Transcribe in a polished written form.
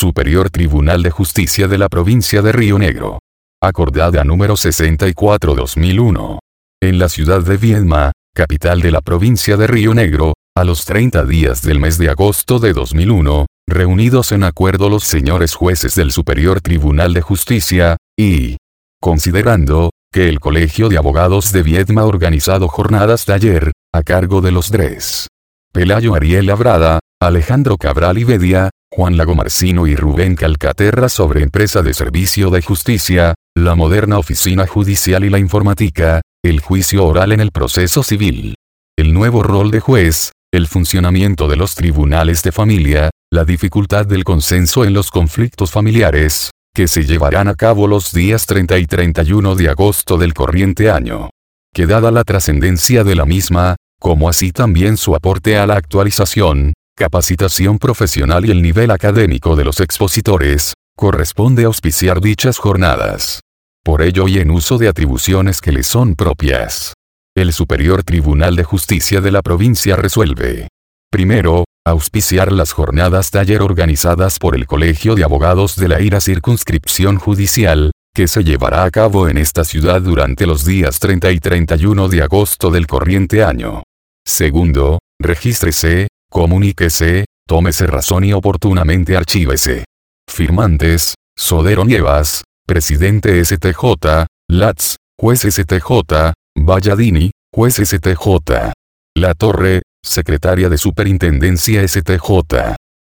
Superior Tribunal de Justicia de la Provincia de Río Negro. Acordada número 64/2001. En la ciudad de Viedma, capital de la provincia de Río Negro, a los 30 días del mes de agosto de 2001, reunidos en acuerdo los señores jueces del Superior Tribunal de Justicia, y considerando que el Colegio de Abogados de Viedma ha organizado jornadas taller, a cargo de los Dres. Pelayo Ariel Labrada, Alejandro Cabral y Bedia, Juan Lagomarcino y Rubén Calcaterra sobre empresa de servicio de justicia, la moderna oficina judicial y la informática, el juicio oral en el proceso civil, el nuevo rol de juez, el funcionamiento de los tribunales de familia, la dificultad del consenso en los conflictos familiares, que se llevarán a cabo los días 30 y 31 de agosto del corriente año. Que dada la trascendencia de la misma, como así también su aporte a la actualización, capacitación profesional y el nivel académico de los expositores, corresponde auspiciar dichas jornadas. Por ello y en uso de atribuciones que le son propias, el Superior Tribunal de Justicia de la provincia resuelve: primero, auspiciar las jornadas taller organizadas por el Colegio de Abogados de la IRA Circunscripción Judicial, que se llevará a cabo en esta ciudad durante los días 30 y 31 de agosto del corriente año. Segundo, regístrese, comuníquese, tómese razón y oportunamente archívese. Firmantes: Sodero Nievas, Presidente STJ, Latz, Juez STJ, Valladini, Juez STJ. La Torre, Secretaria de Superintendencia STJ.